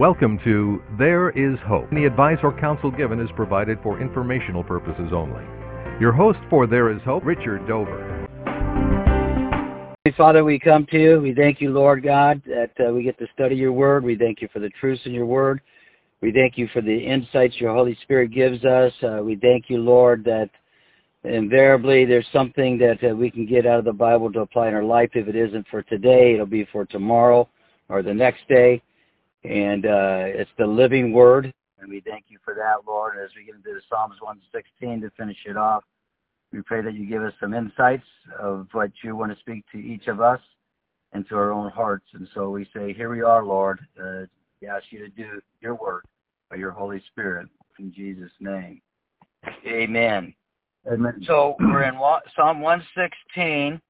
Welcome to There Is Hope. The advice or counsel given is provided for informational purposes only. Your host for There Is Hope, Richard Dover. Father, we come to you. We thank you, Lord God, that we get to study your word. We thank you for the truths in your word. We thank you for the insights your Holy Spirit gives us. We thank you, Lord, that invariably there's something that we can get out of the Bible to apply in our life. If it isn't for today, it'll be for tomorrow or the next day. And it's the living word, and we thank you for that, Lord. As we get into the Psalms 116 to finish it off, we pray that you give us some insights of what you want to speak to each of us and to our own hearts. And so we say, here we are, Lord. We ask you to do your work by your Holy Spirit. In Jesus' name, amen. Amen. So we're in Psalm 116.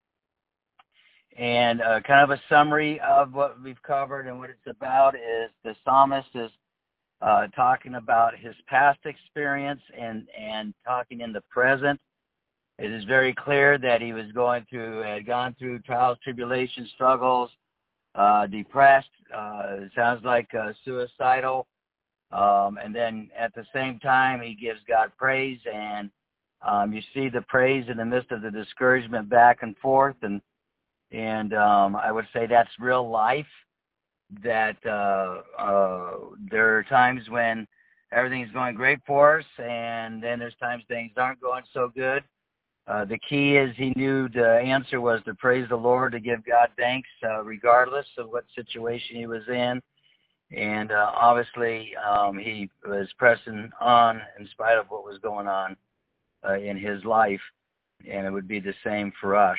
And kind of a summary of what we've covered and what it's about is the psalmist is talking about his past experience and talking in the present. It is very clear that he had gone through trials, tribulations, struggles, depressed, it sounds like suicidal. And then at the same time, he gives God praise, and you see the praise in the midst of the discouragement back and forth. And I would say that's real life, that there are times when everything's going great for us, and then there's times things aren't going so good. The key is he knew the answer was to praise the Lord, to give God thanks, regardless of what situation he was in. And obviously, he was pressing on in spite of what was going on in his life, and it would be the same for us.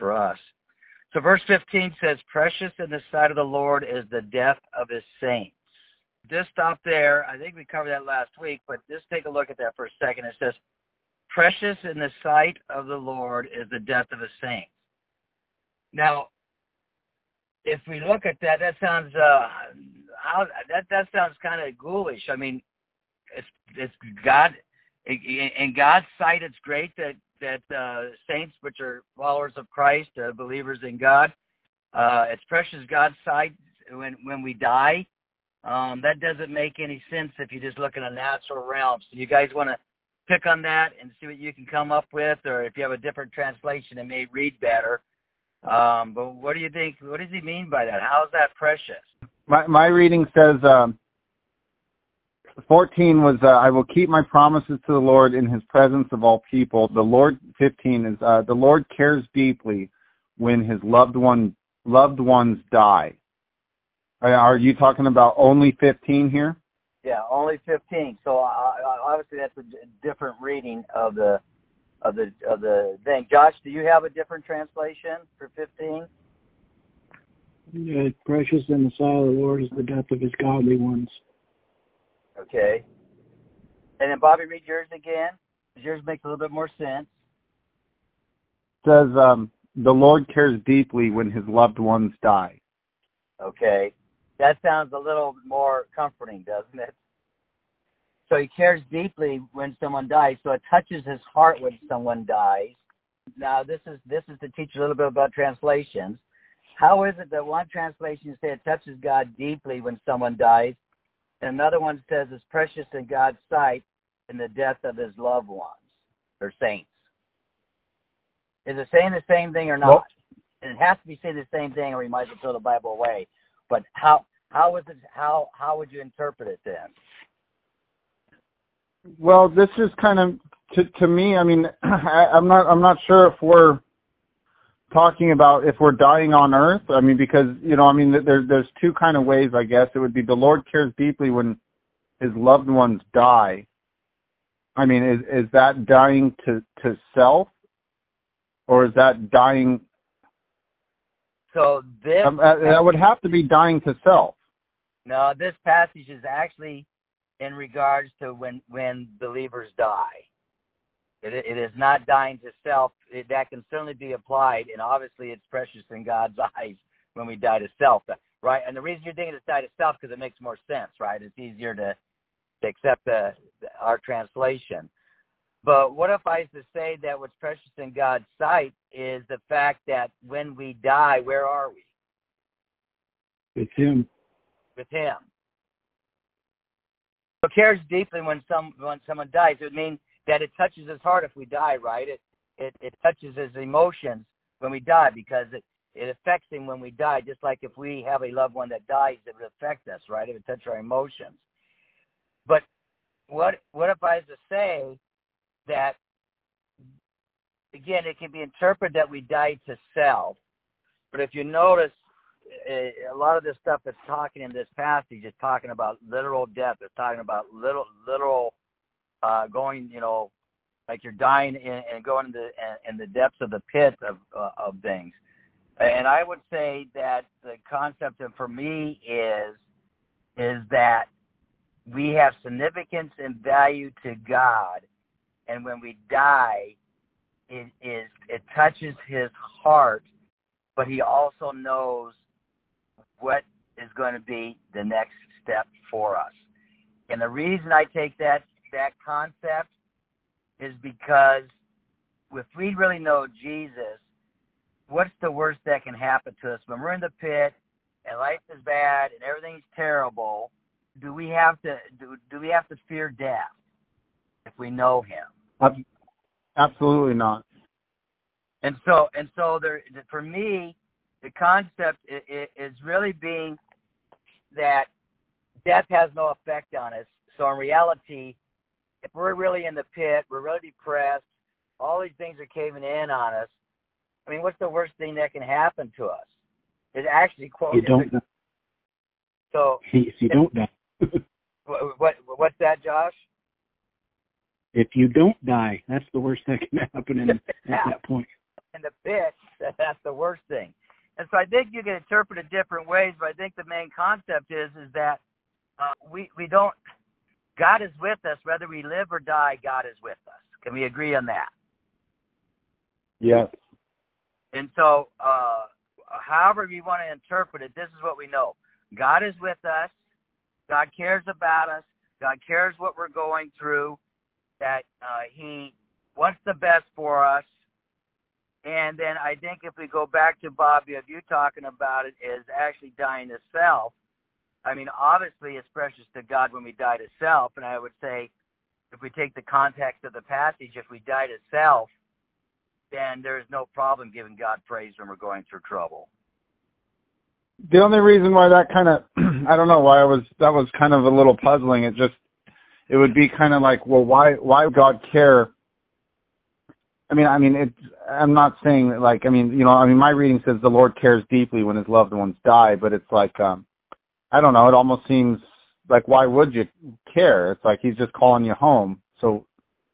So verse 15 says, precious in the sight of the Lord is the death of his saints. Just stop there. I think we covered that last week, but just take a look at that for a second. It says, precious in the sight of the Lord is the death of his saints. Now, if we look at that, that sounds that sounds kind of ghoulish. I mean, it's God. In God's sight, it's great that saints, which are followers of Christ, believers in God, it's precious God's sight when we die. That doesn't make any sense if you just look in a natural realm. So you guys want to pick on that and see what you can come up with, or if you have a different translation, it may read better. But what do you think? What does he mean by that? How is that precious? My reading says 14 was, I will keep my promises to the Lord in his presence of all people. The Lord, 15 is, the Lord cares deeply when his loved ones die. Are you talking about only 15 here? Yeah, only 15. So obviously that's a different reading of the thing. Josh, do you have a different translation for 15? Yeah, precious in the sight of the Lord is the death of his godly ones. Okay. And then Bobby, read yours again. Yours makes a little bit more sense. It says, the Lord cares deeply when his loved ones die. Okay. That sounds a little more comforting, doesn't it? So he cares deeply when someone dies, so it touches his heart when someone dies. Now, this is to teach a little bit about translations. How is it that one translation says it touches God deeply when someone dies, and another one says it's precious in God's sight in the death of his loved ones, or saints? Is it saying the same thing or not? Well, and it has to be saying the same thing, or we might as well throw the Bible away. But how would you interpret it then? Well, this is kind of to me. I mean, I'm not sure if we're talking about if we're dying on earth. I mean, because there's two kind of ways, I guess. It would be the Lord cares deeply when his loved ones die. I mean, is that dying to self, or is that dying? So this that would have to be dying to self. No, this passage is actually in regards to when believers die. It is not dying to self. That can certainly be applied, and obviously it's precious in God's eyes when we die to self, right? And the reason you're thinking it's die to self because it makes more sense, right? It's easier to accept our translation. But what if I was to say that what's precious in God's sight is the fact that when we die, where are we? With him. With him. So cares deeply when someone dies. It would mean that it touches his heart if we die, right? It touches his emotions when we die because it affects him when we die. Just like if we have a loved one that dies, it would affect us, right? It would touch our emotions. But what if I was to say that, again, it can be interpreted that we die to self. But if you notice, a lot of this stuff that's talking in this passage is talking about literal death. It's talking about literal going, like you're dying and going in the depths of the pit of things. And I would say that the concept for me is that we have significance and value to God, and when we die, it touches His heart, but He also knows what is going to be the next step for us. And the reason I take that concept is because if we really know Jesus, what's the worst that can happen to us when we're in the pit and life is bad and everything's terrible? Do we have to fear death if we know Him? Absolutely not. And so there, for me, the concept is really being that death has no effect on us. So in reality, if we're really in the pit, we're really depressed, all these things are caving in on us. I mean, what's the worst thing that can happen to us? It actually quote. You don't die. So If you don't die. What's that, Josh? If you don't die, that's the worst that can happen at that point. In the pit, that's the worst thing. And so I think you can interpret it different ways, but I think the main concept is that we don't. God is with us, whether we live or die. God is with us. Can we agree on that? Yes. And so, however you want to interpret it, this is what we know: God is with us. God cares about us. God cares what we're going through. That He wants the best for us. And then I think if we go back to Bobby, of you talking about it, is actually dying to self. I mean, obviously it's precious to God when we die to self. And I would say, if we take the context of the passage, if we die to self, then there's no problem giving God praise when we're going through trouble. The only reason why that kind of, I don't know why that was kind of a little puzzling. It would be kind of like, well, why God care? I mean, I'm not saying that, like, my reading says the Lord cares deeply when His loved ones die, but it's like, I don't know, it almost seems like, why would you care? It's like He's just calling you home. So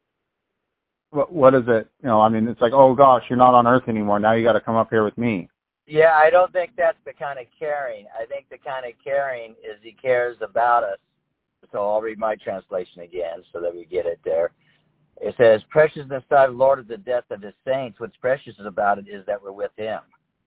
what is it? It's like, oh gosh, you're not on earth anymore. Now you got to come up here with me. Yeah, I don't think that's the kind of caring. I think the kind of caring is He cares about us. So I'll read my translation again so that we get it there. It says, precious in the sight of the Lord is the death of His saints. What's precious about it is that we're with Him.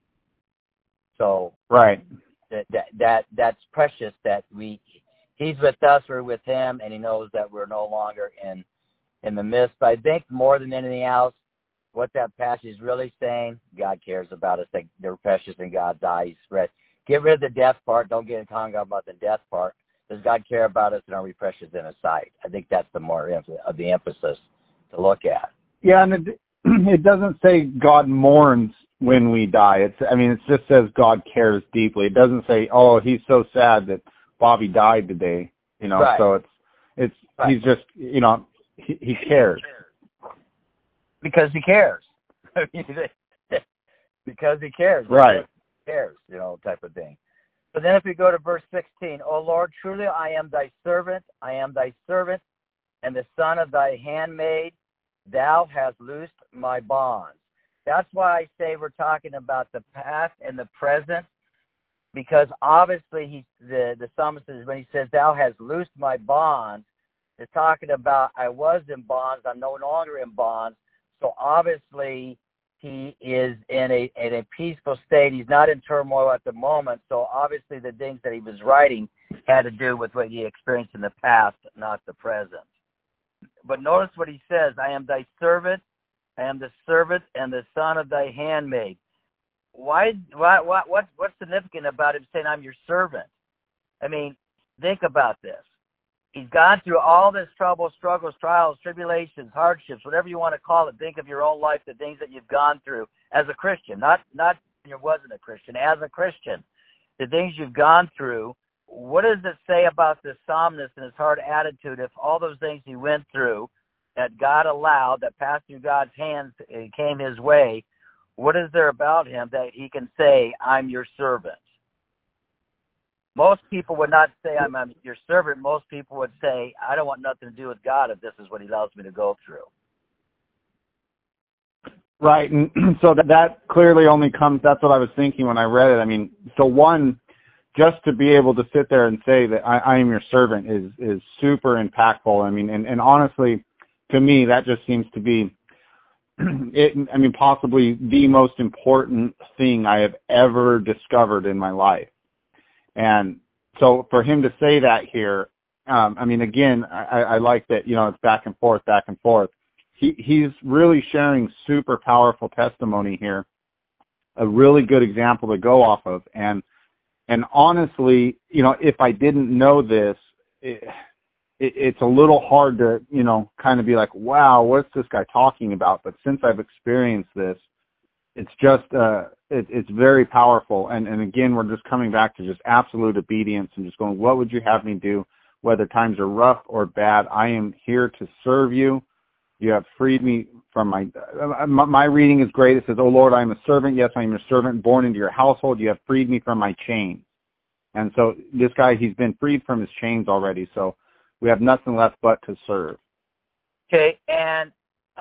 So right, that's precious that He's with us, we're with Him, and He knows that we're no longer in the midst. But I think more than anything else, what that passage is really saying, God cares about us. That they're precious in God's eyes. Get rid of the death part. Don't get hung up about the death part. Does God care about us, and are we precious in His sight? I think that's the more of the emphasis to look at. Yeah, and it doesn't say God mourns when we die. It just says God cares deeply. It doesn't say, oh, He's so sad that Bobby died today. Right. So it's right. He's just, He cares. Because He cares. Because He cares. Right. He cares, type of thing. But then if we go to verse 16, O Lord, truly I am Thy servant, and the son of Thy handmaid. Thou hast loosed my bonds. That's why I say we're talking about the past and the present, because obviously the psalmist says, when he says, Thou hast loosed my bonds, is talking about I was in bonds, I'm no longer in bonds. So obviously he is in a peaceful state. He's not in turmoil at the moment. So obviously the things that he was writing had to do with what he experienced in the past, not the present. But notice what he says, I am Thy servant, I am the servant and the son of Thy handmaid. What's significant about him saying I'm your servant? I mean, think about this. he's gone through all this trouble, struggles, trials, tribulations, hardships, whatever you want to call it. Think of your own life, the things that you've gone through as a Christian, not when you wasn't a Christian, as a Christian, the things you've gone through. What does it say about the psalmist and his hard attitude if all those things he went through that God allowed, that passed through God's hands, came his way? What is there about him that he can say, I'm your servant? Most people would not say, I'm your servant. Most people would say, I don't want nothing to do with God if this is what he allows me to go through. Right. And so that clearly only comes, that's what I was thinking when I read it. I mean, so one, just to be able to sit there and say that I am your servant is super impactful. I mean, and honestly, to me, that just seems to be, possibly the most important thing I have ever discovered in my life. And so for him to say that here, again, I like that, it's back and forth. He's really sharing super powerful testimony here, a really good example to go off of. And honestly, if I didn't know this, it's a little hard to, kind of be like, wow, what's this guy talking about? But since I've experienced this, it's just, it's very powerful. And again, we're just coming back to just absolute obedience and just going, what would you have me do? Whether times are rough or bad, I am here to serve you. You have freed me from my reading is great. It says, oh Lord, I am a servant. Yes, I am your servant born into your household. You have freed me from my chains. And so this guy, he's been freed from his chains already. So we have nothing left but to serve. Okay. And,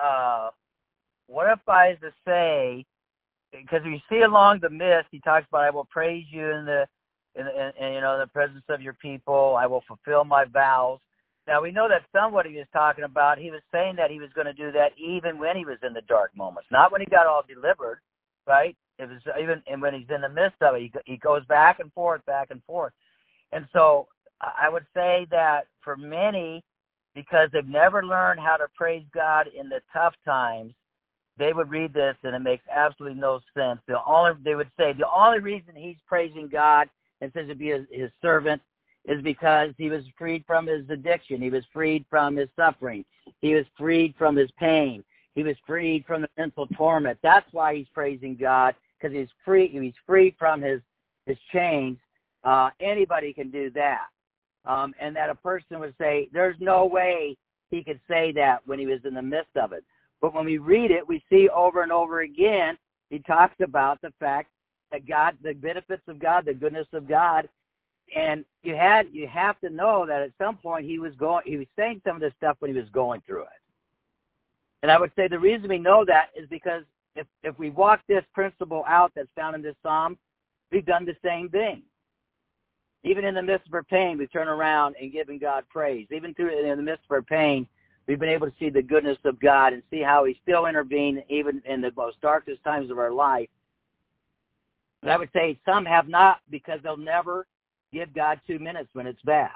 what if I was to say, because we see along the mist, he talks about, I will praise you in the presence of your people. I will fulfill my vows. Now, we know that somewhat he was talking about, he was saying that he was going to do that even when he was in the dark moments, not when he got all delivered, right? It was even and when he's in the midst of it, he goes back and forth. And so I would say that for many, because they've never learned how to praise God in the tough times, they would read this and it makes absolutely no sense. They would say the only reason he's praising God and says to be his servant is because he was freed from his addiction. He was freed from his suffering. He was freed from his pain. He was freed from the mental torment. That's why he's praising God, because he's free. He's free from his chains. Anybody can do that. And that a person would say, there's no way he could say that when he was in the midst of it. But when we read it, we see over and over again, he talks about the fact that God, the benefits of God, the goodness of God. And you have to know that at some point he was saying some of this stuff when he was going through it. And I would say the reason we know that is because if we walk this principle out that's found in this psalm, we've done the same thing. Even in the midst of our pain, we turn around and giving God praise. Even in the midst of our pain, we've been able to see the goodness of God and see how he still intervened even in the most darkest times of our life. But I would say some have not, because they'll never give God 2 minutes when it's bad.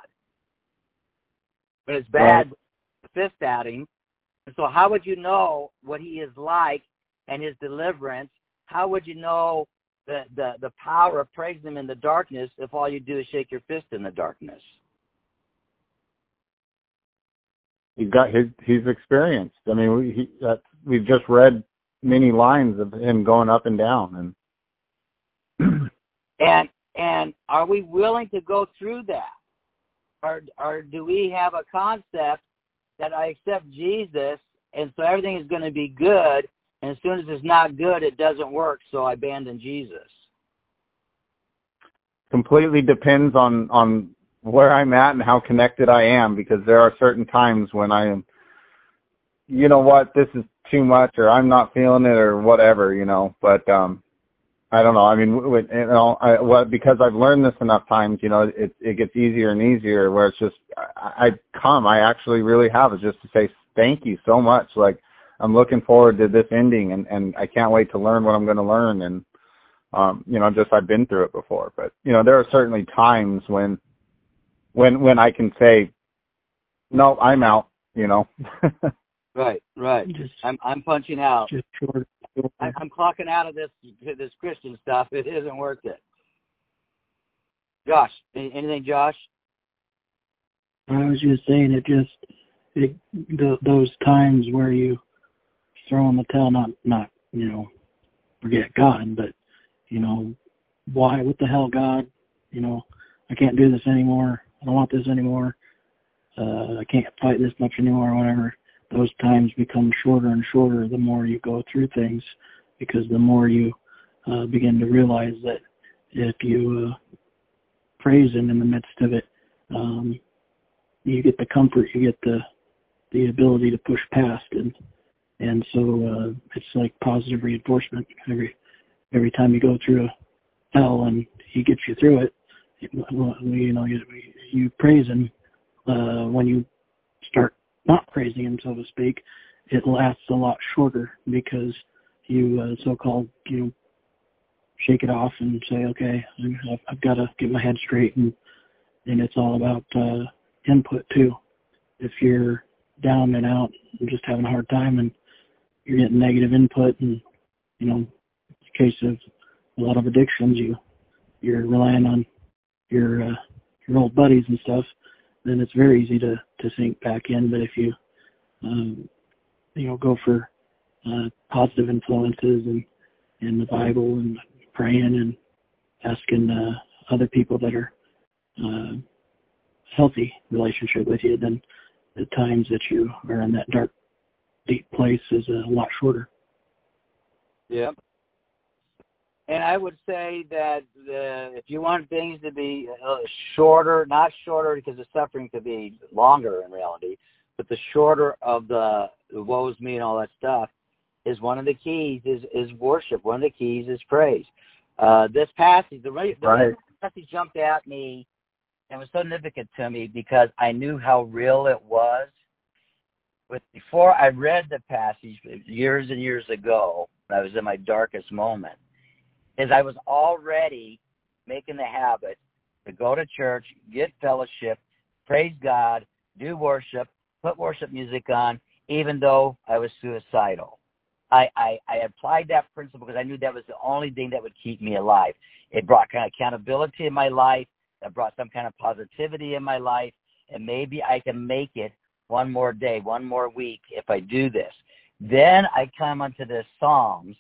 When it's bad, right, fist at him. And so how would you know what he is like and his deliverance? How would you know the power of praising him in the darkness if all you do is shake your fist in the darkness? He's got he's experienced. I mean, we've just read many lines of him going up and down, and are we willing to go through that, or do we have a concept that I accept Jesus and so everything is going to be good, and as soon as it's not good, it doesn't work, so I abandon Jesus? Completely depends on where I'm at and how connected I am, because there are certain times when I am, you know what, this is too much, or I'm not feeling it, or whatever, but I don't know. I mean, because I've learned this enough times, it gets easier and easier, where it's just, I actually really have, is just to say thank you so much. Like, I'm looking forward to this ending, and I can't wait to learn what I'm going to learn. And, just I've been through it before, but, there are certainly times when I can say, no, I'm out, Right. I'm punching out. Just short. I'm clocking out of this Christian stuff. It isn't worth it. Josh, anything, Josh? I was just saying those times where you throw in the towel, not forget God, but why? What the hell, God? I can't do this anymore. I don't want this anymore. I can't fight this much anymore, or whatever. Those times become shorter and shorter the more you go through things, because the more you begin to realize that if you praise Him in the midst of it, you get the comfort, you get the ability to push past, and so it's like positive reinforcement. Every time you go through a hell and He gets you through it, you praise Him. When you start not praising Him, so to speak, it lasts a lot shorter, because you so-called shake it off and say, okay, I've got to get my head straight, and it's all about input too. If you're down and out and just having a hard time and you're getting negative input, and in the case of a lot of addictions, you're relying on your old buddies and stuff, then it's very easy to sink back in. But if you go for positive influences and the Bible and praying and asking other people that are healthy relationship with you, then the times that you are in that dark, deep place is a lot shorter. Yep. And I would say that if you want things to be shorter, not shorter because the suffering could be longer in reality, but the shorter of the woes me and all that stuff is one of the keys is worship. One of the keys is praise. This passage, the passage jumped at me and was so significant to me because I knew how real it was. But before I read the passage years and years ago, I was in my darkest moment, is I was already making the habit to go to church, get fellowship, praise God, do worship, put worship music on, even though I was suicidal. I applied that principle because I knew that was the only thing that would keep me alive. It brought kind of accountability in my life. That brought some kind of positivity in my life. And maybe I can make it one more day, one more week if I do this. Then I come onto the Psalms,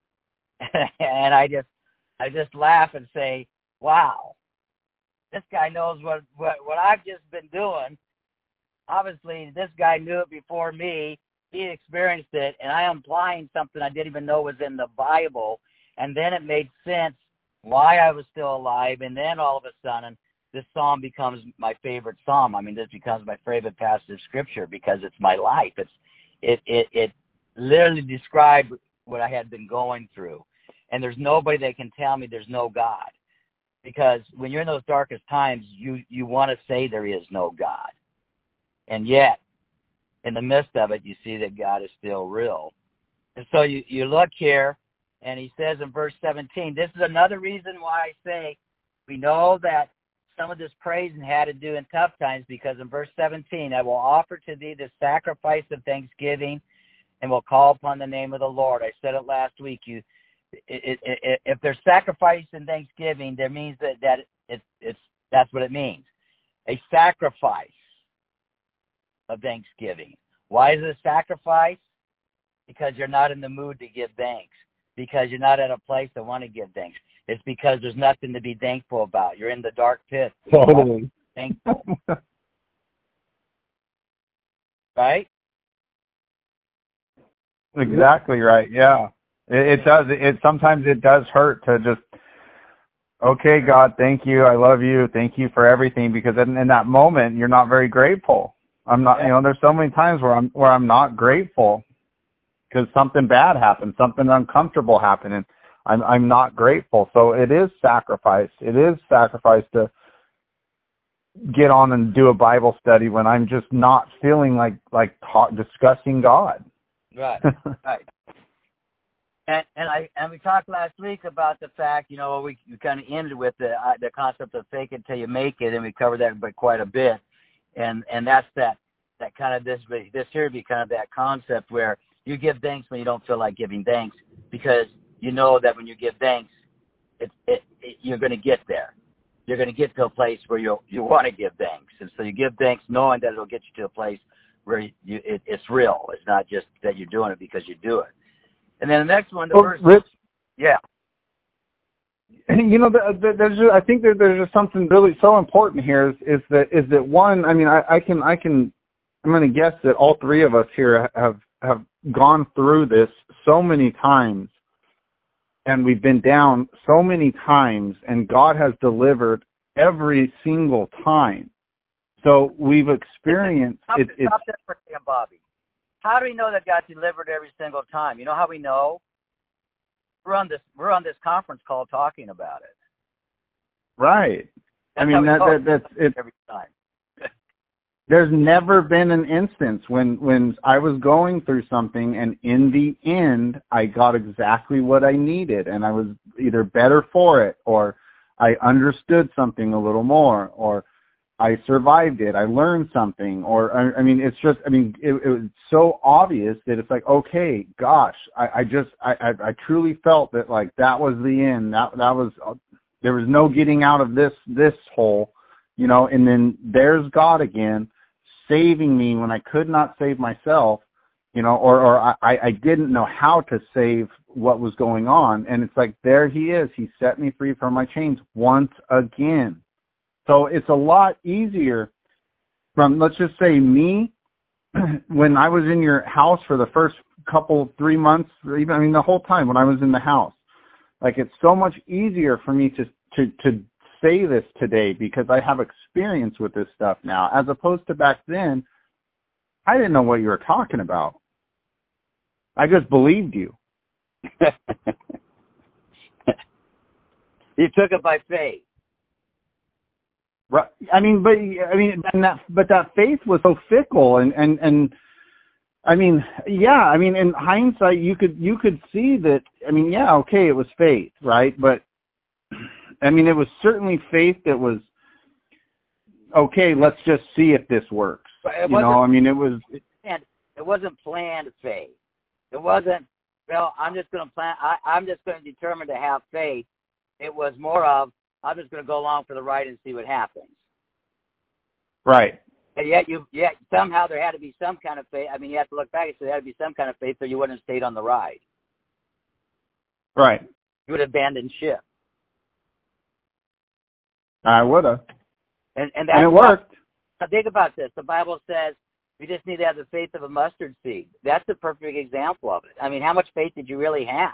and I just laugh and say, wow, this guy knows what I've just been doing. Obviously, this guy knew it before me. He experienced it, and I am applying something I didn't even know was in the Bible. And then it made sense why I was still alive. And then all of a sudden, this psalm becomes my favorite psalm. I mean, this becomes my favorite passage of scripture because it's my life. It literally described what I had been going through. And there's nobody that can tell me there's no God. Because when you're in those darkest times, you want to say there is no God. And yet, in the midst of it, you see that God is still real. And so you look here, and he says in verse 17, this is another reason why I say we know that some of this praising had to do in tough times, because in verse 17, I will offer to thee the sacrifice of thanksgiving and will call upon the name of the Lord. I said it last week. If there's sacrifice and thanksgiving, there means that's what it means. A sacrifice of thanksgiving. Why is it a sacrifice? Because you're not in the mood to give thanks. Because you're not at a place to want to give thanks. It's because there's nothing to be thankful about. You're in the dark pit. Totally. Thankful. Right? Exactly right. Yeah. It does. Sometimes it does hurt to just, okay, God, thank you. I love you. Thank you for everything. Because in that moment, you're not very grateful. I'm not, there's so many times where I'm not grateful because something bad happened, something uncomfortable happened, and I'm not grateful. So it is sacrifice. It is sacrifice to get on and do a Bible study when I'm just not feeling like discussing God. Right. Right. And we talked last week about the fact, we kind of ended with the concept of fake it till you make it, and we covered that by quite a bit. And that's that kind of this here be kind of that concept where you give thanks when you don't feel like giving thanks, because you know that when you give thanks, you're going to get there. you're going to get to a place where you want to give thanks. And so you give thanks knowing that it'll get you to a place where it's real. It's not just that you're doing it because you do it. And then the next one, the verse. Rich, Yeah. You know, I think there's just something really so important here is that one, I mean, I'm going to guess that all three of us here have gone through this so many times, and we've been down so many times, and God has delivered every single time. So we've experienced it. Stop that for a second, Bobby. How do we know that God delivered every single time? You know how we know? We're on this conference call talking about it. Right. That's I mean, that's it. Every time. There's never been an instance when I was going through something and in the end I got exactly what I needed, and I was either better for it, or I understood something a little more, or I survived it, I learned something, or I mean, it's just, I mean, it was so obvious that it's like, okay, gosh, I truly felt that, like, that was the end. That was, there was no getting out of this hole, you know. And then there's God again, saving me when I could not save myself, you know, or I didn't know how to save what was going on. And it's like, there he is. He set me free from my chains once again. So it's a lot easier from, let's just say, me, when I was in your house for the first 3 months, or even, I mean, the whole time when I was in the house. Like, it's so much easier for me to say this today because I have experience with this stuff now, as opposed to back then, I didn't know what you were talking about. I just believed you. You took it by faith. Right. I mean, but that faith was so fickle, and I mean, yeah. I mean, in hindsight, you could see that. I mean, yeah, okay, it was faith, right? But I mean, it was certainly faith that was okay. Let's just see if this works. You know, I mean, it wasn't planned faith. It wasn't, well, I'm just going to plan. I'm just going to determine to have faith. It was more of, I'm just going to go along for the ride and see what happens. Right. And yet somehow there had to be some kind of faith. I mean, you have to look back and say there had to be some kind of faith, or you wouldn't have stayed on the ride. Right. You would have abandoned ship. I would have. And it worked. Now think about this. The Bible says you just need to have the faith of a mustard seed. That's a perfect example of it. I mean, how much faith did you really have?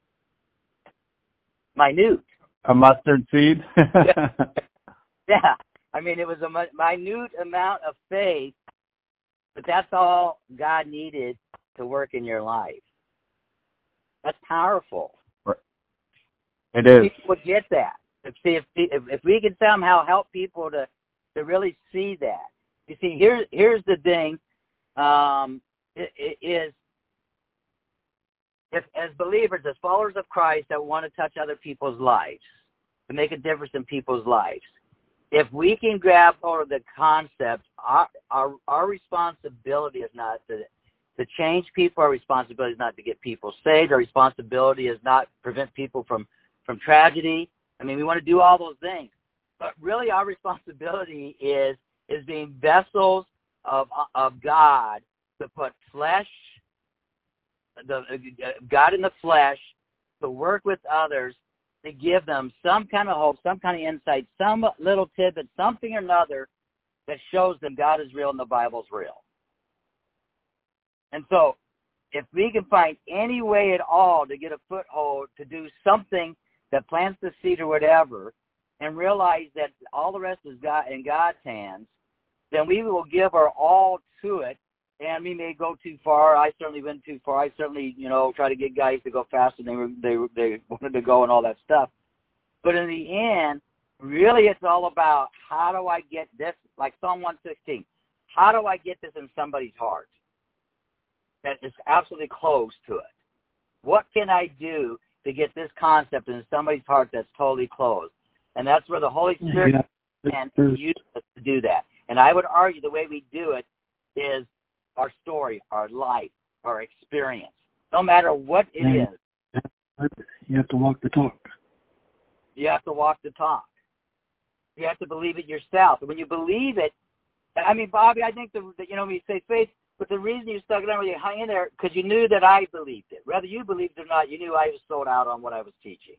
Minute. A mustard seed? Yeah. I mean, it was a minute amount of faith, but that's all God needed to work in your life. That's powerful. It is. People would get that. If we could somehow help people to really see that. You see, here's the thing. It is, if as believers, as followers of Christ that want to touch other people's lives, to make a difference in people's lives, if we can grab hold of the concept, our responsibility is not to change people. Our responsibility is not to get people saved. Our responsibility is not to prevent people from tragedy. I mean, we want to do all those things, but really our responsibility is being vessels of God, to put God in the flesh, to work with others, to give them some kind of hope, some kind of insight, some little tidbit, something or another that shows them God is real and the Bible's real. And so if we can find any way at all to get a foothold, to do something that plants the seed or whatever, and realize that all the rest is God in God's hands, then we will give our all to it. And we may go too far. I certainly went too far. I certainly, try to get guys to go faster than they wanted to go and all that stuff. But in the end, really it's all about, how do I get this, like Psalm 116, how do I get this in somebody's heart that is absolutely close to it? What can I do to get this concept in somebody's heart that's totally closed? And that's where the Holy Spirit can use us to do that. And I would argue the way we do it is our story, our life, our experience. No matter what it is. You have to walk the talk. You have to walk the talk. You have to believe it yourself. And when you believe it, I mean, Bobby, I think that when you say faith, but the reason you stuck it on, you hung in there, because you knew that I believed it. Whether you believed it or not, you knew I was sold out on what I was teaching.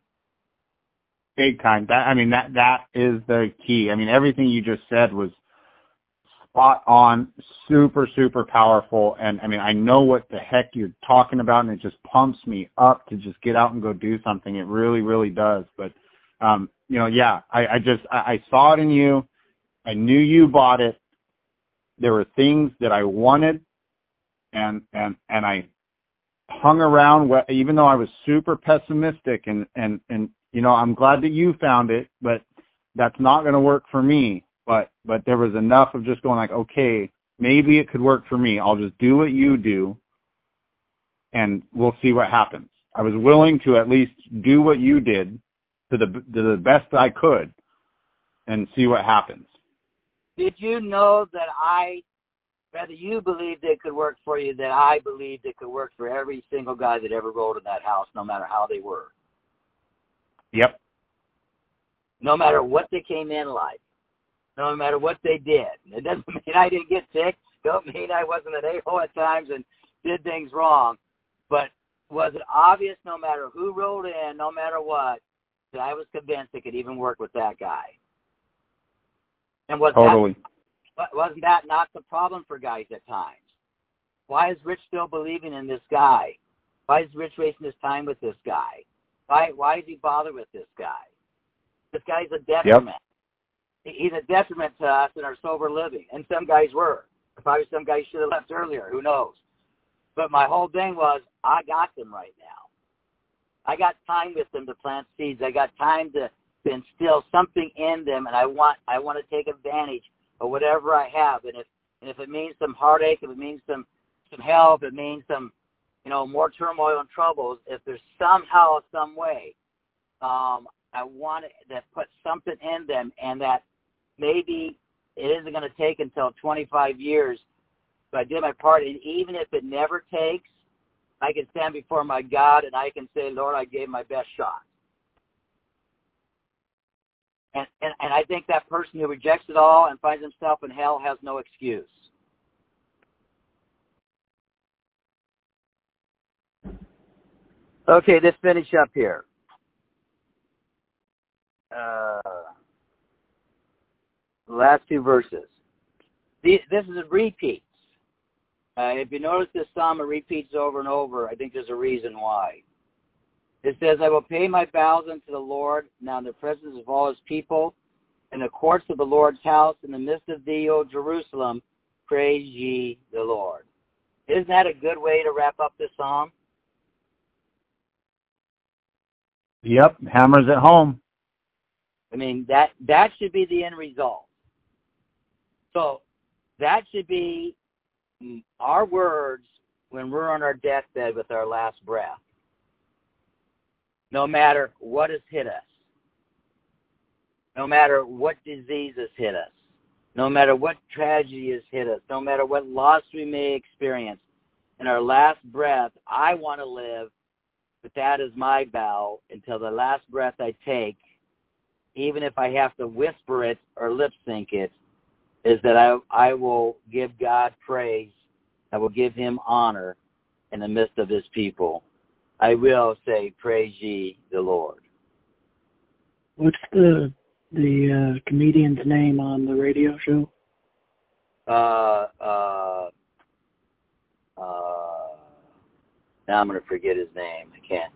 Big time. That is the key. I mean, everything you just said was spot on, super, super powerful. And I mean, I know what the heck you're talking about, and it just pumps me up to just get out and go do something. It really, really does. But, yeah, I saw it in you. I knew you bought it. There were things that I wanted, and I hung around, even though I was super pessimistic, and I'm glad that you found it, but that's not going to work for me. But there was enough of just going like, okay, maybe it could work for me. I'll just do what you do, and we'll see what happens. I was willing to at least do what you did to the best I could and see what happens. Did you know that whether you believed it could work for you, that I believed it could work for every single guy that ever rode in that house, no matter how they were? Yep. No matter what they came in like. No matter what they did. It doesn't mean I didn't get sick. Don't mean I wasn't an a-hole at times and did things wrong. But was it obvious, no matter who rode in, no matter what, that I was convinced it could even work with that guy? And wasn't that not the problem for guys at times? Why is Rich still believing in this guy? Why is Rich wasting his time with this guy? Why is he bothered with this guy? This guy's a detriment. Yep. He's a detriment to us in our sober living. And some guys were. Probably some guys should have left earlier. Who knows? But my whole thing was, I got them right now. I got time with them to plant seeds. I got time to instill something in them, and I want to take advantage of whatever I have. And if it means some heartache, if it means some hell, if it means some more turmoil and troubles, if there's somehow, some way, I want to put something in them, and that maybe it isn't going to take until 25 years. But I did my part, and even if it never takes, I can stand before my God and I can say, Lord, I gave my best shot. And I think that person who rejects it all and finds himself in hell has no excuse. Okay, let's finish up here. Last two verses. This is a repeat. If you notice this psalm, it repeats over and over. I think there's a reason why. It says, I will pay my vows unto the Lord, now in the presence of all his people, in the courts of the Lord's house, in the midst of thee, O Jerusalem, praise ye the Lord. Isn't that a good way to wrap up this psalm? Yep, hammers at home. I mean, that should be the end result. So that should be our words when we're on our deathbed with our last breath. No matter what has hit us, no matter what disease has hit us, no matter what tragedy has hit us, no matter what loss we may experience, in our last breath, I want to live, but that is my vow until the last breath I take, even if I have to whisper it or lip sync it, is that I will give God praise. I will give him honor in the midst of his people. I will say, praise ye the Lord. What's the comedian's name on the radio show? Now I'm going to forget his name. I can't.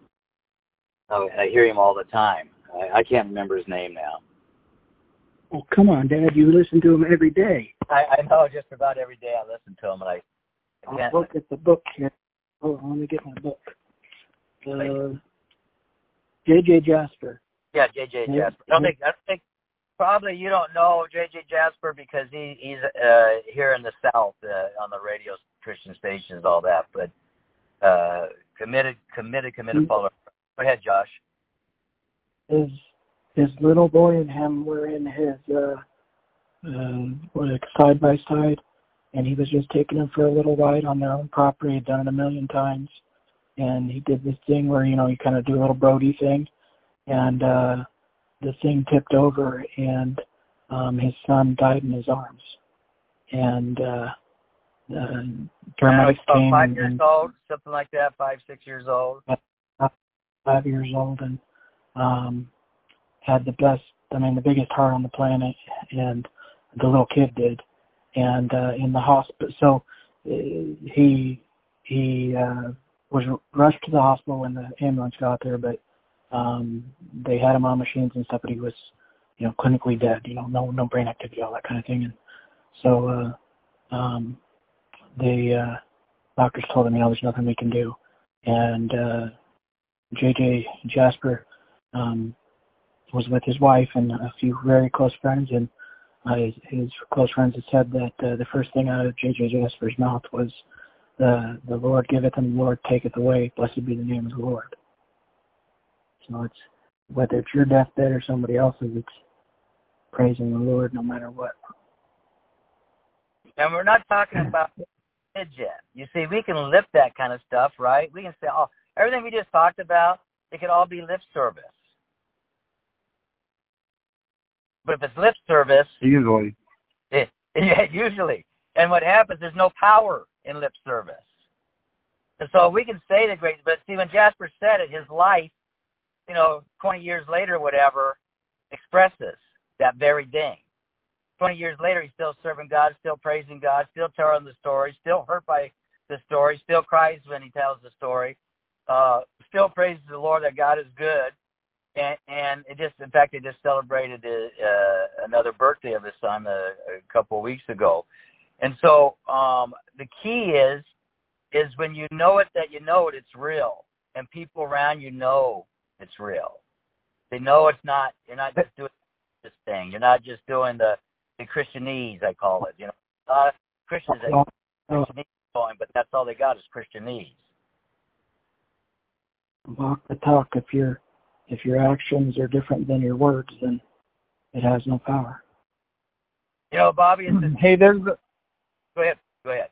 I hear him all the time. I can't remember his name now. Oh, come on, Dad. You listen to him every day. I know, just about every day I listen to him. And I'll look at the book here. Hold on, let me get my book. J.J. Jasper. Yeah, J.J. Jasper. I think probably you don't know J.J. Jasper because he's here in the South on the radio Christian stations, all that. But committed follower. Go ahead, Josh. His little boy and him were in his side by side, and he was just taking them for a little ride on their own property. He'd done it a million times, and he did this thing where you kind of do a little Brody thing, and the thing tipped over, and his son died in his arms. And paramedics came. 5 years old, something like that, 5, 6 years old. 5 years old, and had the biggest heart on the planet, and the little kid did. And in the hospital, so he was rushed to the hospital when the ambulance got there, but they had him on machines and stuff, but he was, clinically dead, no brain activity, all that kind of thing. And so the doctors told him, there's nothing we can do. And J.J. Jasper was with his wife and a few very close friends, and his close friends had said that the first thing out of J.J. Jasper's mouth was, the Lord giveth and the Lord taketh away. Blessed be the name of the Lord. So it's, whether it's your deathbed or somebody else's, it's praising the Lord no matter what. And we're not talking about kids yet. You see, we can lift that kind of stuff, right? We can say, everything we just talked about, it could all be lip service. But if it's lip service... Usually. Usually. And what happens, there's no power in lip service. And so we can say the great... But see, when Jasper said it, his life, 20 years later or whatever, expresses that very thing. 20 years later, he's still serving God, still praising God, still telling the story, still hurt by the story, still cries when he tells the story, still praises the Lord that God is good. And it just, in fact, they just celebrated another birthday of his son a couple of weeks ago. And so the key is when you know it, that it's real. And people around it's real. They know it's not, you're not just doing this thing. You're not just doing the Christianese, I call it. A lot of Christians that Christianese going, but that's all they got is Christianese. Walk the talk. If your actions are different than your words, then it has no power. Bobby, it's hey, there's... Go ahead.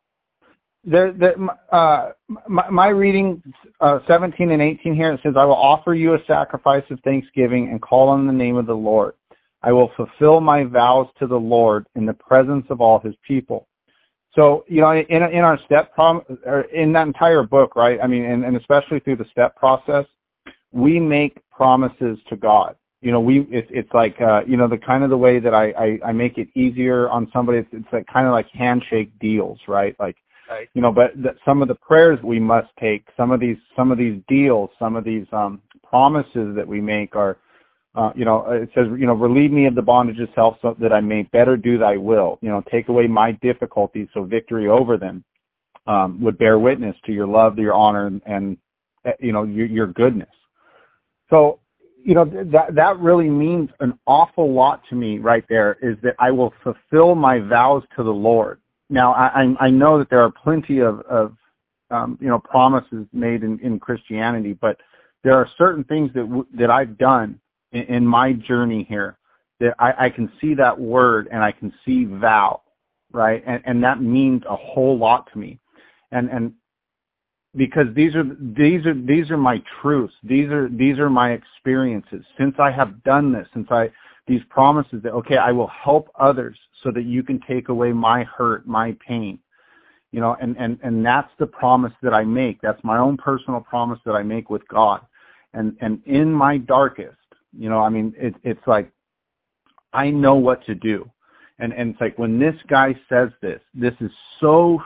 My reading 17 and 18 here, it says, I will offer you a sacrifice of thanksgiving and call on the name of the Lord. I will fulfill my vows to the Lord in the presence of all his people. So, in our step or in that entire book, right? I mean, and especially through the step process, we make promises to God. It's like, the kind of the way that I make it easier on somebody, it's like kind of like handshake deals, right? Like, right. But some of the prayers we must take, some of these deals, some of these promises that we make are, it says, relieve me of the bondage of self so that I may better do thy will. Take away my difficulties so victory over them would bear witness to your love, your honor, and your goodness. So, that really means an awful lot to me right there, is that I will fulfill my vows to the Lord. Now, I know that there are plenty of promises made in Christianity, but there are certain things that I've done in my journey here that I can see that word and I can see vow, right? And that means a whole lot to me. And because these are my truths. These are my experiences. Since I have done this, these promises that, okay, I will help others so that you can take away my hurt, my pain, and that's the promise that I make. That's my own personal promise that I make with God. And in my darkest, it's like, I know what to do. And it's like, when this guy says this is so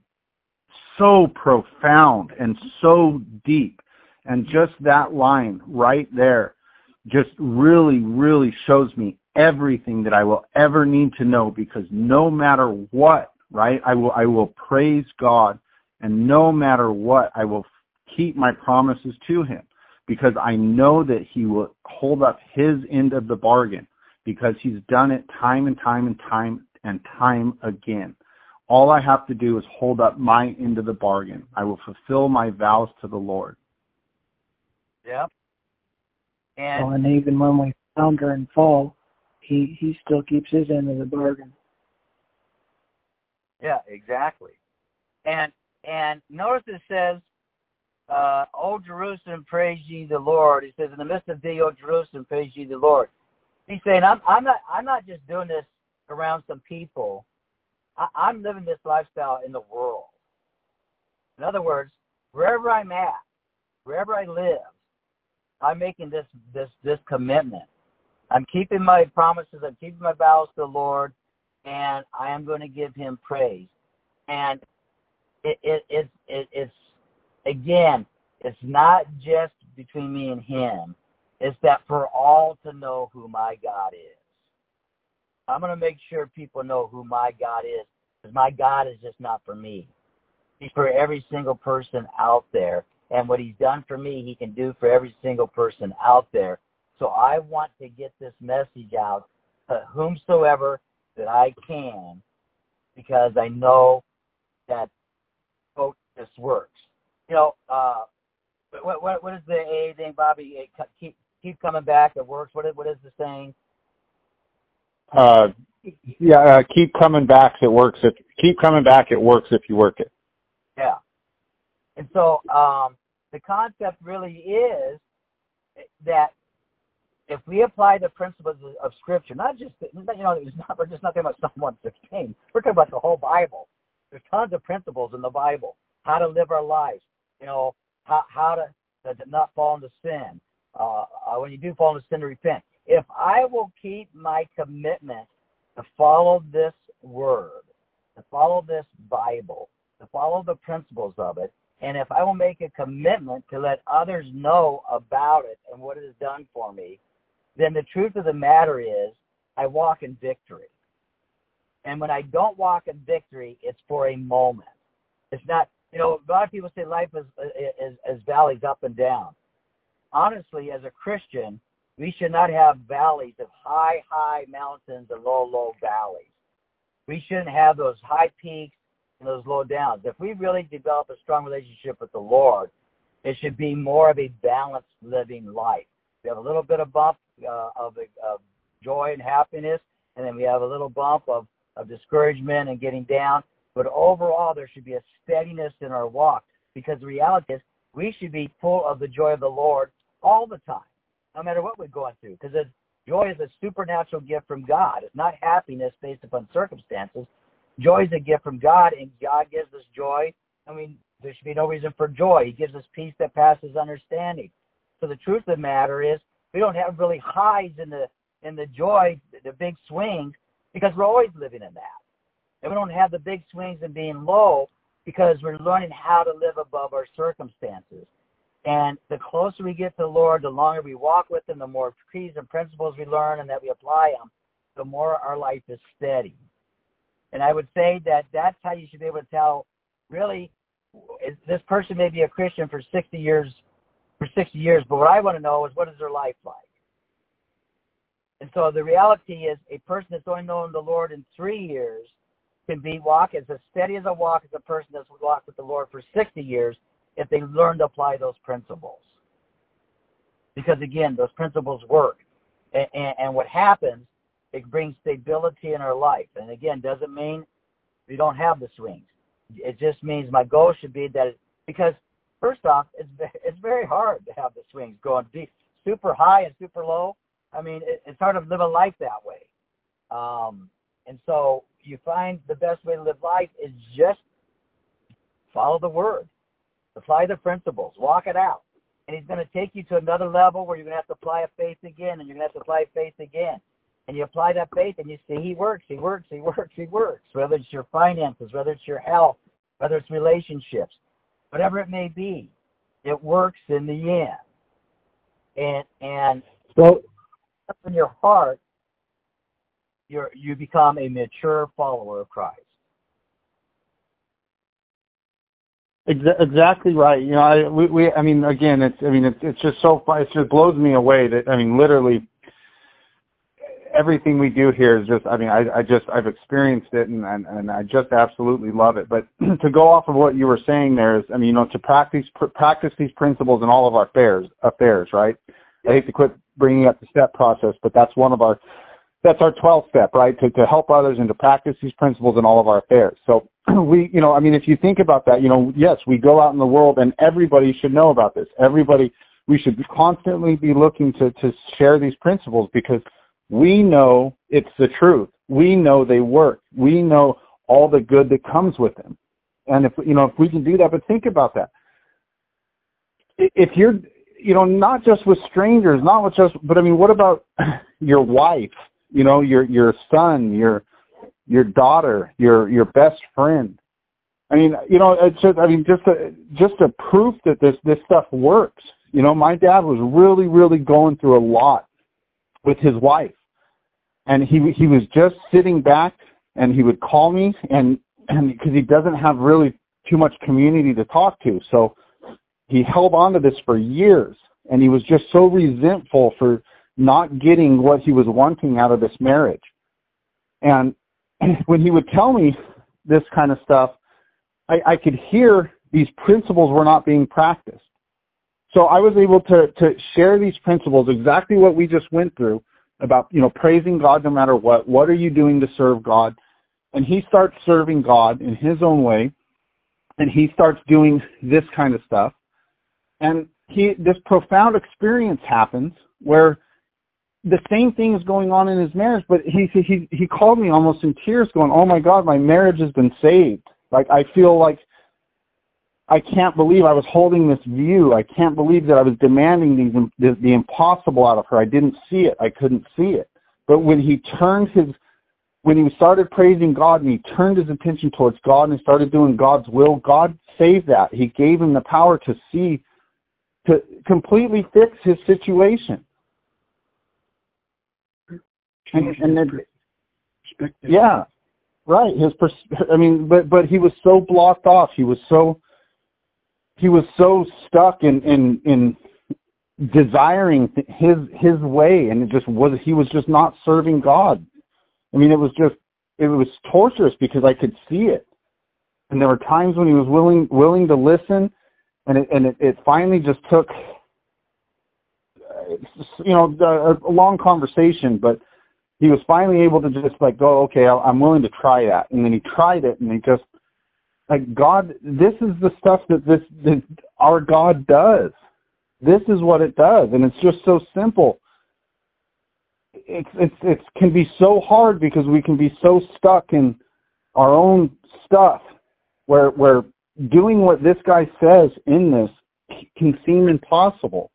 profound and so deep. And just that line right there just really, really shows me everything that I will ever need to know, because no matter what, right, I will praise God, and no matter what, I will keep my promises to him, because I know that he will hold up his end of the bargain, because he's done it time and time and time and time again. All I have to do is hold up my end of the bargain. I will fulfill my vows to the Lord. Yeah. And even when we founder and fall, he still keeps his end of the bargain. Yeah, exactly. And notice it says, O Jerusalem, praise ye the Lord. He says, in the midst of thee, O Jerusalem, praise ye the Lord. He's saying, I'm not just doing this around some people. I'm living this lifestyle in the world. In other words, wherever I'm at, wherever I live, I'm making this commitment. I'm keeping my promises. I'm keeping my vows to the Lord, and I am going to give Him praise. And it's again, it's not just between me and Him. It's that for all to know who my God is. I'm going to make sure people know who my God is, because my God is just not for me. He's for every single person out there. And what He's done for me, He can do for every single person out there. So I want to get this message out to whomsoever that I can, because I know that, quote, this works. You know, what is the AA thing, Bobby? Keep coming back. It works. What is the saying? Keep coming back. It works. Keep coming back. It works if you work it. Yeah. And so the concept really is that if we apply the principles of Scripture, not just, we're just not talking about Psalm 116. We're talking about the whole Bible. There's tons of principles in the Bible. How to live our lives. How to not fall into sin. When you do fall into sin, to repent. If I will keep my commitment to follow this Word, to follow this Bible, to follow the principles of it, and if I will make a commitment to let others know about it and what it has done for me, then the truth of the matter is I walk in victory. And when I don't walk in victory, it's for a moment. It's not, a lot of people say life is valleys up and down. Honestly, as a Christian, we should not have valleys of high mountains and low valleys. We shouldn't have those high peaks and those low downs. If we really develop a strong relationship with the Lord, it should be more of a balanced living life. We have a little bit of bump of joy and happiness, and then we have a little bump of discouragement and getting down. But overall, there should be a steadiness in our walk, because the reality is we should be full of the joy of the Lord all the time, no matter what we're going through, because joy is a supernatural gift from God. It's not happiness based upon circumstances. Joy is a gift from God, and God gives us joy. I mean, there should be no reason for joy. He gives us peace that passes understanding. So the truth of the matter is we don't have really highs in the joy, the big swings, because we're always living in that. And we don't have the big swings in being low, because we're learning how to live above our circumstances. And the closer we get to the Lord, the longer we walk with Him, the more keys and principles we learn and that we apply them, the more our life is steady. And I would say that that's how you should be able to tell, really, this person may be a Christian for 60 years, but what I want to know is, what is their life like? And so the reality is, a person that's only known the Lord in 3 years can walk as steady as a person that's walked with the Lord for 60 years if they learn to apply those principles. Because again, those principles work. And what happens, it brings stability in our life. And again, doesn't mean we don't have the swings. It just means my goal should be that, because first off, it's very hard to have the swings going deep, super high and super low. I mean, it's hard to live a life that way. And so you find the best way to live life is just follow the Word, apply the principles, walk it out. And He's going to take you to another level where you're going to have to apply a faith again, and you're going to have to apply faith again. And you apply that faith, and you see He works. Whether it's your finances, whether it's your health, whether it's relationships, whatever it may be, it works in the end. And so in your heart, you become a mature follower of Christ. Exactly right. It's just so fun. It just blows me away that, literally everything we do here is just, I've experienced it and I just absolutely love it. But to go off of what you were saying there is, to practice these principles in all of our affairs, right? I hate to quit bringing up the step process, but that's one of our that's our 12th step, right? To help others and to practice these principles in all of our affairs. So we, I mean, if you think about that, yes, we go out in the world and everybody should know about this. We should constantly be looking to share these principles because we know it's the truth. We know they work. We know all the good that comes with them. And if we can do that, but think about that. If you're, not just with strangers, but I mean, what about your wife, your son, your daughter, your best friend? I mean, it's just a proof that this stuff works. My dad was really, really going through a lot with his wife, and he was just sitting back, and he would call me, and because he doesn't have really too much community to talk to, so he held on to this for years, and he was just so resentful for not getting what he was wanting out of this marriage. And when he would tell me this kind of stuff, I could hear these principles were not being practiced. So I was able to share these principles, exactly what we just went through, about, praising God no matter what. What are you doing to serve God? And he starts serving God in his own way, and he starts doing this kind of stuff. And this profound experience happens where the same thing is going on in his marriage, but he called me almost in tears going, "Oh my God, my marriage has been saved. Like, I feel like I can't believe I was holding this view. I can't believe that I was demanding the impossible out of her. I didn't see it. I couldn't see it." But when he started praising God and he turned his attention towards God and he started doing God's will, God saved that. He gave him the power to completely fix his situation. And then, yeah, right. But he was so blocked off. He was so stuck in desiring his way, and he was just not serving God. I mean, it was torturous because I could see it, and there were times when he was willing to listen, and it finally just took a long conversation, but he was finally able to just go, okay, I'm willing to try that. And then he tried it, and he just, God, this is the stuff that our God does. This is what it does, and it's just so simple. It can be so hard because we can be so stuck in our own stuff, where doing what this guy says in this can seem impossible.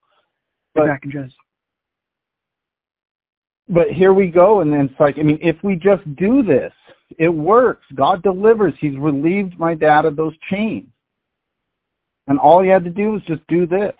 But here we go, and then it's if we just do this, it works. God delivers. He's relieved my dad of those chains. And all he had to do was just do this.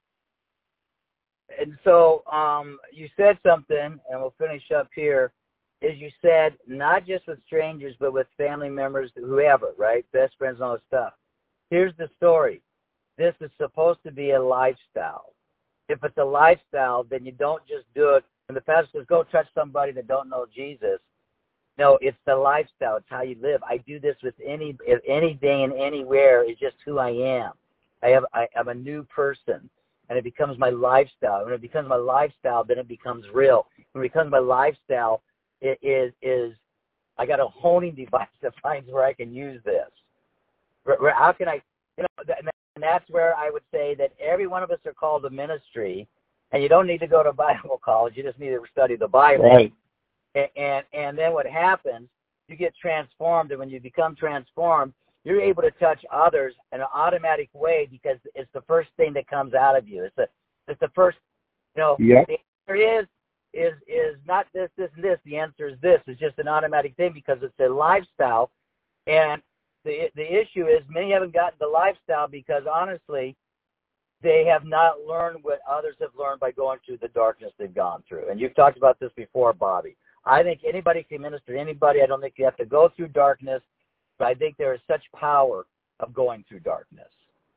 And so you said something, and we'll finish up here, is you said not just with strangers, but with family members, whoever, right? Best friends and all this stuff. Here's the story. This is supposed to be a lifestyle. If it's a lifestyle, then you don't just do it. And the pastor says, go touch somebody that don't know Jesus. No, it's the lifestyle. It's how you live. I do this with any day and anywhere. It's just who I am. I'm a new person, and it becomes my lifestyle. When it becomes my lifestyle, then it becomes real. When it becomes my lifestyle, it is I got a honing device that finds where I can use this. How can I, and that's where I would say that every one of us are called to ministry, and you don't need to go to Bible college. You just need to study the Bible. Right. And then what happens, you get transformed, and when you become transformed, you're able to touch others in an automatic way because it's the first thing that comes out of you. It's the first, Yep. The answer is not this, and this. The answer is this. It's just an automatic thing because it's a lifestyle. And the issue is many haven't gotten the lifestyle because, honestly, they have not learned what others have learned by going through the darkness they've gone through. And you've talked about this before, Bobby. I think anybody can minister to anybody. I don't think you have to go through darkness, but I think there is such power of going through darkness.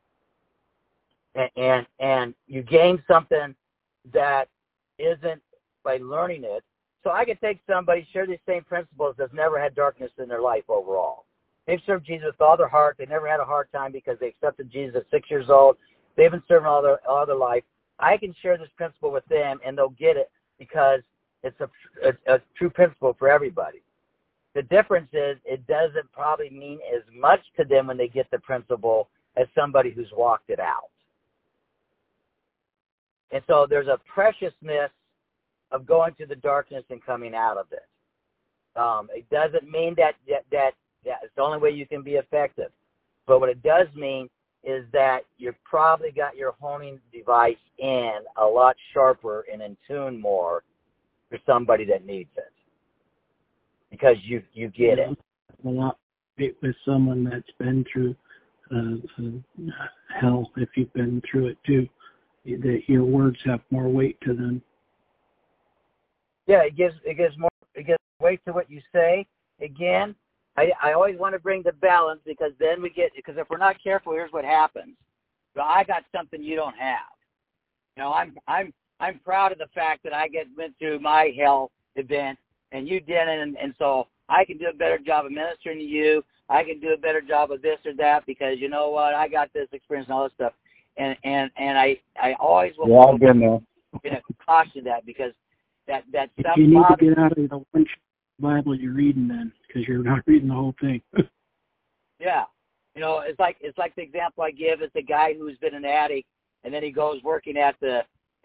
And you gain something that isn't by learning it. So I could take somebody, share these same principles, that's never had darkness in their life overall. They've served Jesus with all their heart. They never had a hard time because they accepted Jesus at 6 years old. They've been serving all their life. I can share this principle with them, and they'll get it because it's a true principle for everybody. The difference is it doesn't probably mean as much to them when they get the principle as somebody who's walked it out. And so there's a preciousness of going through the darkness and coming out of it. It doesn't mean that it's the only way you can be effective. But what it does mean is that you've probably got your homing device in a lot sharper and in tune more for somebody that needs it. Because you get it. A lot with someone that's been through hell, if you've been through it too, that your words have more weight to them. Yeah, it gives weight to what you say. Again, I always want to bring the balance, because then because if we're not careful, here's what happens. So I got something you don't have. You know, I'm proud of the fact that I went through my hell event and you didn't, and so I can do a better job of ministering to you. I can do a better job of this or that, because you know what, I got this experience and all this stuff. And I always will caution that, because that stuff. You need to get out of the one Bible you're reading then, because you're not reading the whole thing. Yeah, you know, it's like the example I give is the guy who's been an addict, and then he goes working at the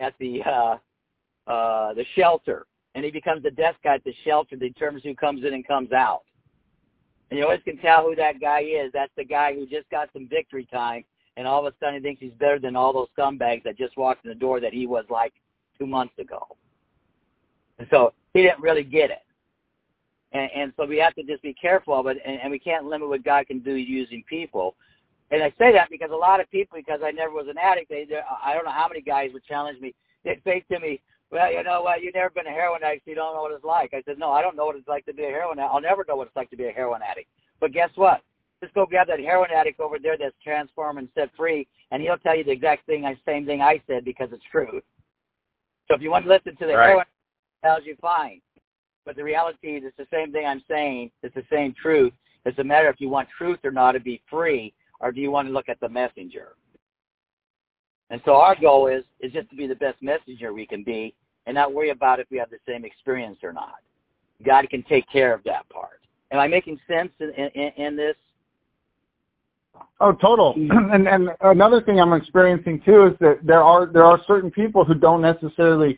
shelter, and he becomes the desk guy at the shelter, determines who comes in and comes out. And you always can tell who that guy is. That's the guy who just got some victory time, and all of a sudden he thinks he's better than all those scumbags that just walked in the door that he was like 2 months ago. And so he didn't really get it. And so we have to just be careful of it, and we can't limit what God can do using people. And I say that because a lot of people, because I never was an addict, I don't know how many guys would challenge me. They'd say to me, well, you know what, you've never been a heroin addict, so you don't know what it's like. I said, no, I don't know what it's like to be a heroin addict. I'll never know what it's like to be a heroin addict. But guess what? Just go grab that heroin addict over there that's transformed and set free, and he'll tell you the exact same thing I said, because it's true. So if you want to listen to the heroin, tells you fine. But the reality is it's the same thing I'm saying. It's the same truth. It's a matter if you want truth or not to be free, or do you want to look at the messenger? And so our goal is just to be the best messenger we can be, and not worry about if we have the same experience or not. God can take care of that part. Am I making sense in this? Oh, total. And another thing I'm experiencing too is that there are certain people who don't necessarily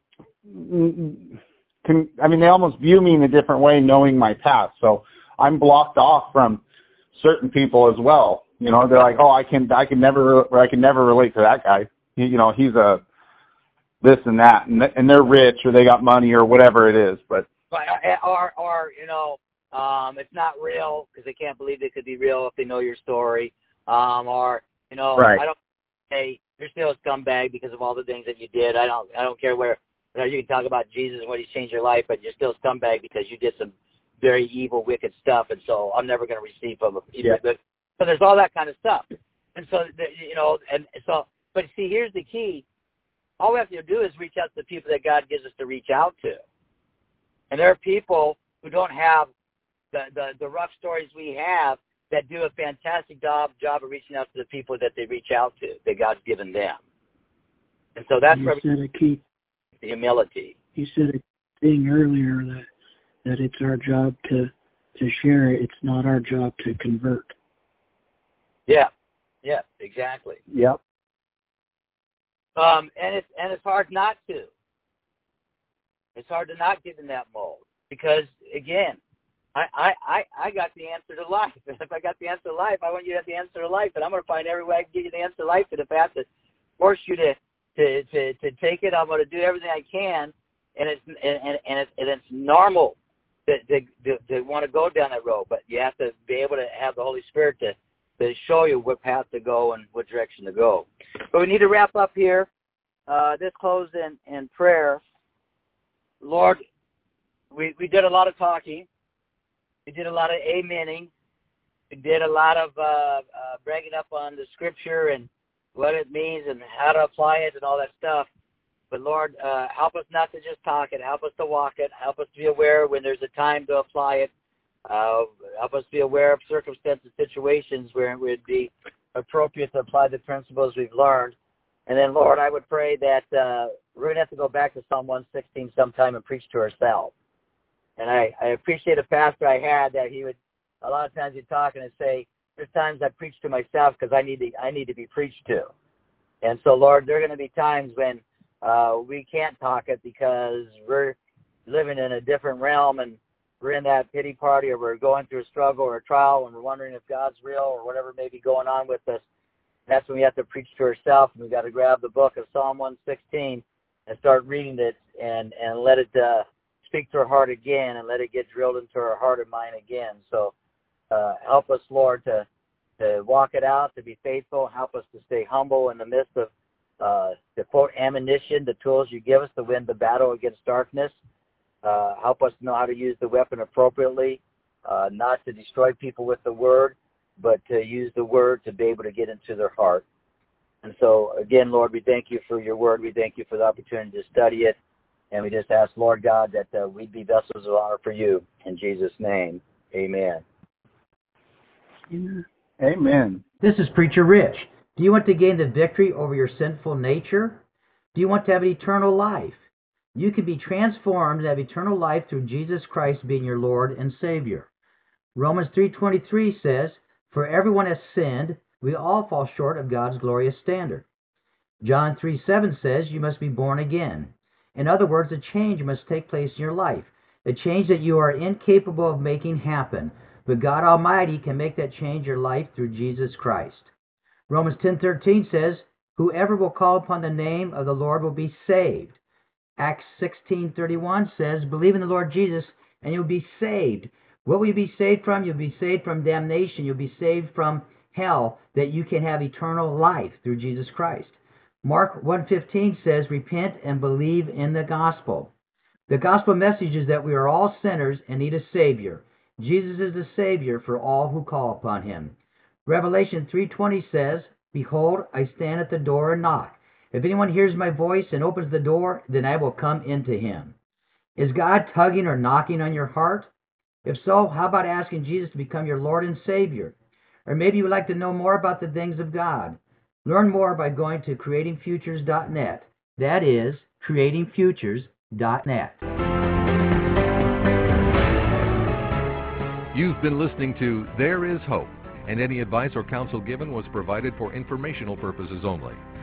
they almost view me in a different way, knowing my past. So I'm blocked off from certain people as well. You know, they're like, oh, I can never relate to that guy. You know, he's a this and that, and they're rich, or they got money, or whatever it is. But or you know, it's not real, because they can't believe it could be real if they know your story. Or you know, right. I don't say you're still a scumbag because of all the things that you did. I don't care where. You know, you can talk about Jesus and what he's changed your life, but you're still a scumbag because you did some very evil, wicked stuff, and so I'm never going to receive from him. Yeah. So there's all that kind of stuff. And so, you know, but see, here's the key. All we have to do is reach out to the people that God gives us to reach out to. And there are people who don't have the rough stories we have that do a fantastic job of reaching out to the people that they reach out to, that God's given them. And so that's where the humility. You said a thing earlier that it's our job to share it. It's not our job to convert. Yeah, exactly. Yep. And it's hard not to. It's hard to not get in that mold, because again, I got the answer to life. If I got the answer to life, I want you to have the answer to life, and I'm going to find every way I can get you the answer to life. And if I have to force you to take it, I'm going to do everything I can, and it's normal to want to go down that road, but you have to be able to have the Holy Spirit to show you what path to go and what direction to go. But we need to wrap up here. This close in prayer. Lord, we did a lot of talking. We did a lot of amening. We did a lot of bragging up on the Scripture and what it means and how to apply it and all that stuff. But Lord, help us not to just talk it. Help us to walk it. Help us to be aware when there's a time to apply it. Help us be aware of circumstances, situations where it would be appropriate to apply the principles we've learned. And then, Lord, I would pray that we're going to have to go back to Psalm 116 sometime and preach to ourselves. And I appreciate a pastor I had that he would, a lot of times he'd talk and he'd say, there's times I preach to myself because I need to be preached to. And so, Lord, there are going to be times when we can't talk it because we're living in a different realm and we're in that pity party, or we're going through a struggle or a trial and we're wondering if God's real or whatever may be going on with us. That's when we have to preach to ourselves, and we've got to grab the book of Psalm 116 and start reading it and let it speak to our heart again and let it get drilled into our heart and mind again. So help us, Lord, to walk it out, to be faithful. Help us to stay humble in the midst of the quote ammunition, the tools you give us to win the battle against darkness. Help us know how to use the weapon appropriately, not to destroy people with the word, but to use the word to be able to get into their heart. And so, again, Lord, we thank you for your word. We thank you for the opportunity to study it. And we just ask, Lord God, that we'd be vessels of honor for you. In Jesus' name, amen. Amen. This is Preacher Rich. Do you want to gain the victory over your sinful nature? Do you want to have eternal life? You can be transformed and have eternal life through Jesus Christ being your Lord and Savior. Romans 3:23 says, "For everyone has sinned, we all fall short of God's glorious standard." John 3:7 says, "You must be born again." In other words, a change must take place in your life, a change that you are incapable of making happen. But God Almighty can make that change in your life through Jesus Christ. Romans 10:13 says, "Whoever will call upon the name of the Lord will be saved." Acts 16:31 says, "Believe in the Lord Jesus and you'll be saved." What will you be saved from? You'll be saved from damnation. You'll be saved from hell, that you can have eternal life through Jesus Christ. Mark 1:15 says, "Repent and believe in the gospel." The gospel message is that we are all sinners and need a Savior. Jesus is the Savior for all who call upon him. Revelation 3:20 says, "Behold, I stand at the door and knock. If anyone hears my voice and opens the door, then I will come into him." Is God tugging or knocking on your heart? If so, how about asking Jesus to become your Lord and Savior? Or maybe you would like to know more about the things of God. Learn more by going to creatingfutures.net. That is, creatingfutures.net. You've been listening to There Is Hope, and any advice or counsel given was provided for informational purposes only.